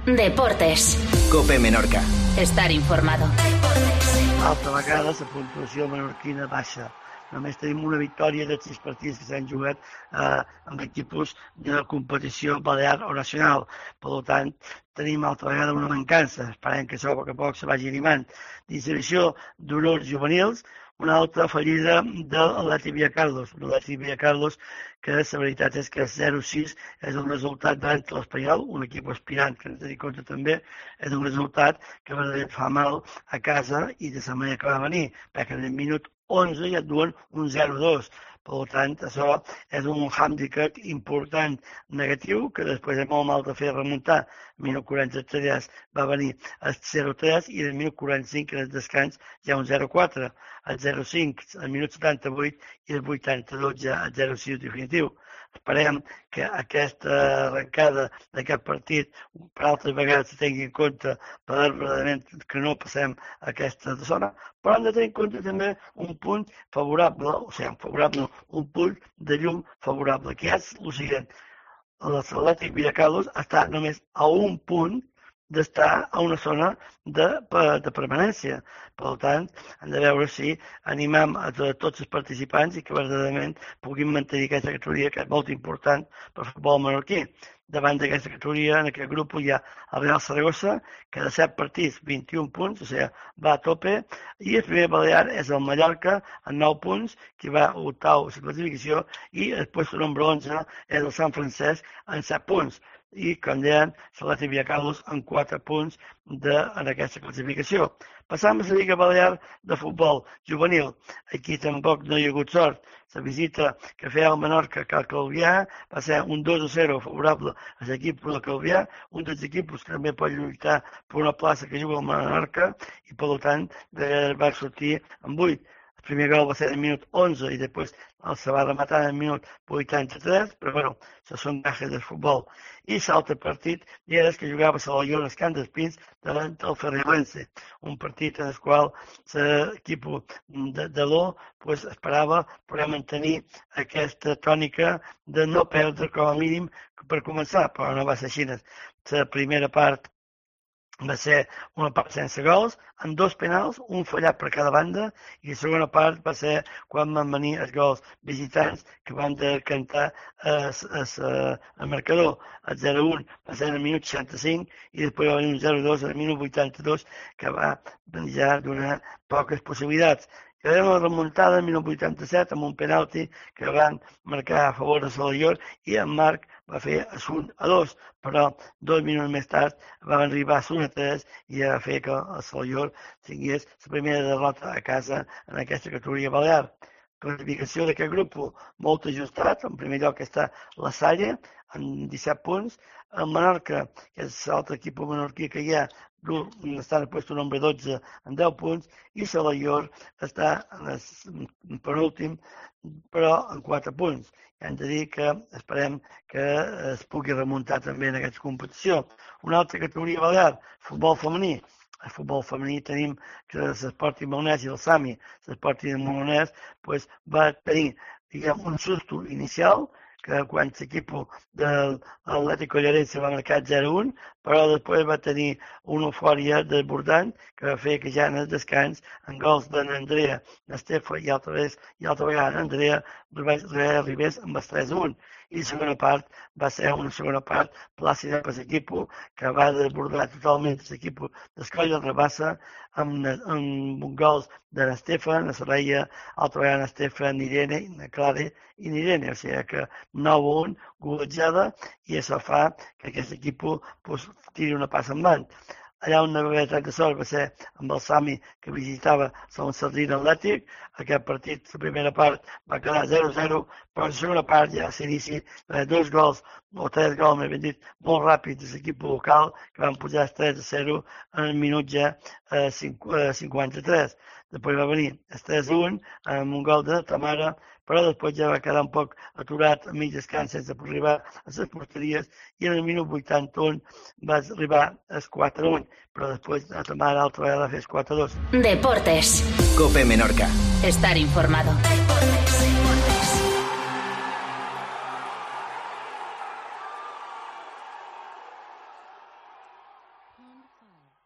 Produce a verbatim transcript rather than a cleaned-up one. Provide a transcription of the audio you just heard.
Deportes. COPE Menorca. Estar informado. Altra vegada la puntuació menorquina baixa. Només tenim una victòria de sis partits que s'han jugat eh, amb equips de competició balear o nacional. Per tant, tenim altra vegada una mancança. Esperem que això a poc a poc se vagi animant. D'inscripció d'honors juvenils, una altra fallida de l'Atlètic Villacarlos. L'Atlètic Villacarlos, que la veritat és que zero sis és un resultat davant l'Espanyol, un equip aspirant que ens tenim compte també, és un resultat que verdaderament fa mal a casa i de la manera que va venir, perquè en el minut onze ja et duen un zero dos. Per tant, això és un hàndicap important negatiu que després és molt mal de fer remuntar. El minut quaranta-tres va venir el zero tres i el minut quaranta-cinc, en el descans, ja un zero quatre. El zero cinc, el minut setanta-vuit i el vuitanta-dos ja el zero sis definitiu. Esperem que aquesta arrencada d'aquest partit per altres vegades se tingui en compte per verdaderament que no passem aquesta zona, però hem de tenir en compte també un punt favorable, o sigui, favorable, un punt de llum favorable, que és el següent. L'Atlètic Villacarlos està només a un punt d'estar a una zona de, de permanència. Per tant, hem de veure si animem a tots els participants i que verdaderament puguin mantenir aquesta categoria, que és molt important per al futbol menorquí. Davant d'aquesta categoria, en aquest grup hi ha el Real Zaragoza, que de set partits, vint-i-un punts, o sigui, va a tope, i el primer balear és el Mallorca, amb nou punts, que va a octau a la classificació, i el puesto número onze és el Sant Francesc, amb set punts. I, com deien, l'Atlètic Villacarlos amb quatre punts de, en aquesta classificació. Passam a la Lliga Balear de futbol juvenil. Aquí tampoc no hi ha hagut sort. La visita que feia el Menorca a Calvià va ser un dos a zero favorable a l'equip de Calvià, un dels equips que també pot lluitar per una plaça que juga el Menorca i, per tant, va sortir amb vuit. El primer gol va ser en el minut onze i després se va rematar en el minut vuitanta-tres, però bueno, això són gajes del futbol. I l'altre partit era el que jugava a la Llona Camp d'Espins davant el Ferrirense, un partit en el qual l'equip de, de l'O pues, esperava poder mantenir aquesta tònica de no perdre com a mínim per començar, però no va ser així. La primera part va ser una part sense gols, amb dos penals, un fallat per cada banda, i la segona part va ser quan van venir els gols visitants que van decantar el marcador. El zero un va ser en el minut seixanta-cinc i després va venir un zero dos en el minut vuitanta-dos que va ja donar poques possibilitats. Que era una remuntada en el minut vuitanta-set amb un penalti que van marcar a favor de Salallor i en Marc va fer un a dos, però dos minuts més tard va arribar a un a tres i va fer que el Salallor tingués la primera derrota a casa en aquesta categoria balear. Classificació d'aquest grup molt ajustat. En primer lloc està la Salle amb disset punts. El Menorca, que és l'altre equip menorquí que hi ha, està en el lloc número dotze amb deu punts, i Salallor està en el penúltim, però amb quatre punts. I hem de dir que esperem que es pugui remuntar també en aquesta competició. Una altra categoria balear, futbol femení. El futbol femení tenim que l'Esporting Maonès i el Sami, l'Esporting Maonès, pues, va tenir diguem, un susto inicial, que quan l'equip de l'Atlètic Collarense va marcar zero un, però després va tenir una eufòria desbordant que va fer que ja en el descans, en gols d'Andrea, d'Estefa i altra vegada, i altra vegada Andrea arribés amb el tres a un. I la segona part va ser una segona part plàcida per l'equip que va desbordar totalment l'equip d'Escolla de Rabassa amb, amb gols de l'Estefa, la Soraya, altra vegada l'Estefa, Nirene, la Clara i Nirene. O sigui que nou a un, golejada, i això fa que aquest equip pues, tiri una passa endavant. Allà on no va haver tanta sort va ser amb el Sami que visitava Sant Sardina Atlètic. Aquest partit, la primera part, va quedar zero a zero, però la segona part ja s'inici dos gols, o tres gols, m'he ben dit, molt ràpids de l'equip local, que van posar tres a zero en el minut ja eh, cinquanta-tres. Després va venir el tres a un amb un gol de Tamara, però després ja va quedar un poc aturat a mig descans sense arribar a les porteries i en el minut vuitanta-un va arribar al quatre a un, però després la Tamara altra vegada va fer el quatre a dos. Deportes. COPE Menorca. Estar informado. five.